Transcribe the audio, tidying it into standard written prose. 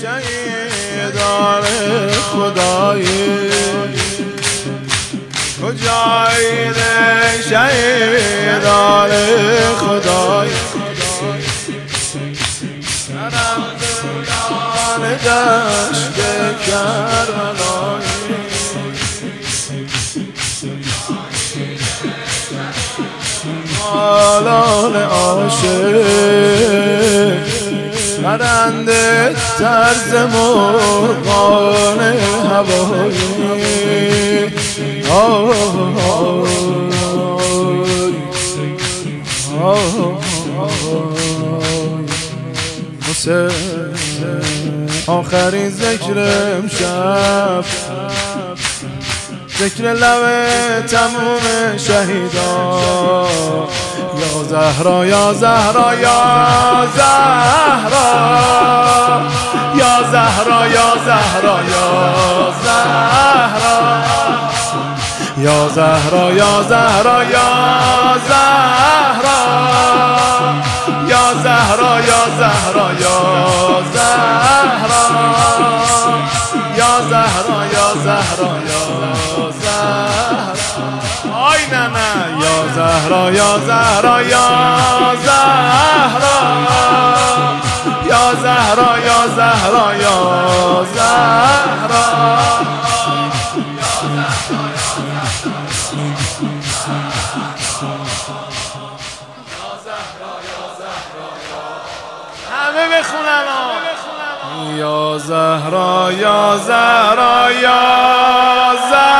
شهیدان خدایی کجایید شهیدان خدایی درندگان دشت کربلایی آلان عاشق پرنده طرز مرغان هوایی حسین آخرین ذکر امشب ذکر لب تموم شهیدان یا زهرا یا زهرا یا زهرا یا زهرا یا زهرا یا زهرا یا زهرا یا زهرا یا زهرا یا زهرا یا زهرا یا زهرا یا زهرا یا زهرا آی نه نه یا زهرا یا زهرا یا زهرا یا زهرا یا زهرا یا زهرا همه بخونن یا زهرا یا زهرا یا زهرا